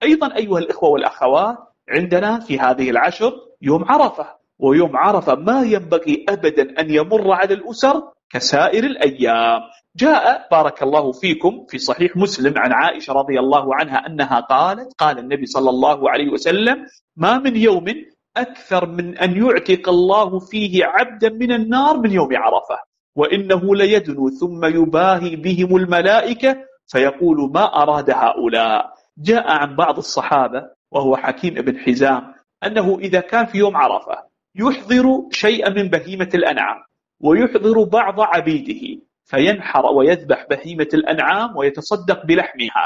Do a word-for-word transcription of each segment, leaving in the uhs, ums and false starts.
أيضا أيها الإخوة والأخوات، عندنا في هذه العشر يوم عرفة، ويوم عرفة ما ينبغي أبدا أن يمر على الأسر كسائر الأيام. جاء بارك الله فيكم في صحيح مسلم عن عائشة رضي الله عنها أنها قالت: قال النبي صلى الله عليه وسلم: ما من يوم أكثر من أن يعتق الله فيه عبدا من النار من يوم عرفة، وإنه ليدنو ثم يباهي بهم الملائكة فيقول: ما أراد هؤلاء. جاء عن بعض الصحابة وهو حكيم بن حزام أنه إذا كان في يوم عرفة يحضر شيئا من بهيمة الأنعام ويحضر بعض عبيده فينحر ويذبح بهيمة الأنعام ويتصدق بلحمها،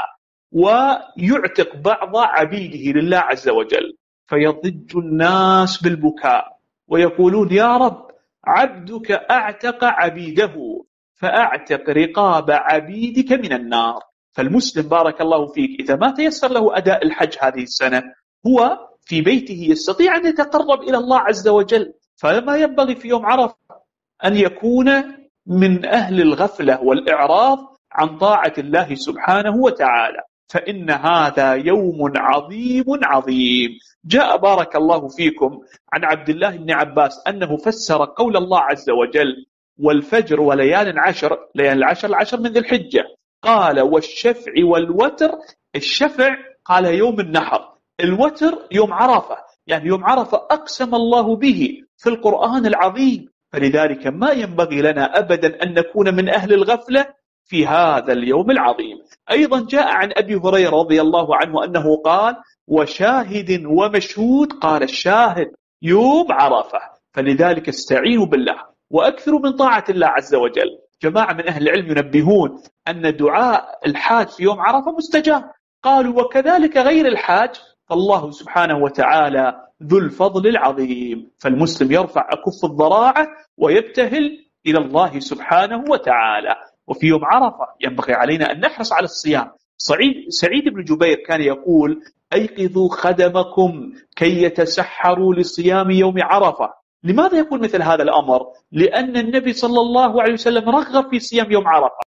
ويعتق بعض عبيده لله عز وجل، فيضج الناس بالبكاء ويقولون: يا رب، عبدك أعتق عبيده فأعتق رقاب عبيدك من النار. فالمسلم بارك الله فيك إذا ما تيسر له أداء الحج هذه السنة، هو في بيته يستطيع أن يتقرب إلى الله عز وجل، فما ينبغي في يوم عرفة أن يكون من أهل الغفلة والإعراض عن طاعة الله سبحانه وتعالى، فإن هذا يوم عظيم عظيم. جاء بارك الله فيكم عن عبد الله بن عباس أنه فسر قول الله عز وجل: والفجر وليال عشر، ليال العشر العشر من ذي الحجة، قال: والشفع والوتر. الشفع قال يوم النحر، الوتر يوم عرفة، يعني يوم عرفة أقسم الله به في القرآن العظيم، فلذلك ما ينبغي لنا أبدا أن نكون من أهل الغفلة في هذا اليوم العظيم. أيضا جاء عن أبي هريرة رضي الله عنه أنه قال: وشاهد ومشهود، قال الشاهد يوم عرفة، فلذلك استعينوا بالله وأكثروا من طاعة الله عز وجل. جماعة من أهل العلم ينبهون أن دعاء الحاج في يوم عرفة مستجاب، قالوا: وكذلك غير الحاج، فالله سبحانه وتعالى ذو الفضل العظيم. فالمسلم يرفع أكف الضراعة ويبتهل إلى الله سبحانه وتعالى. وفي يوم عرفة ينبغي علينا أن نحرص على الصيام. سعيد, سعيد بن جبير كان يقول: أيقظوا خدمكم كي يتسحروا لصيام يوم عرفة. لماذا يقول مثل هذا الأمر؟ لأن النبي صلى الله عليه وسلم رغب في صيام يوم عرفة.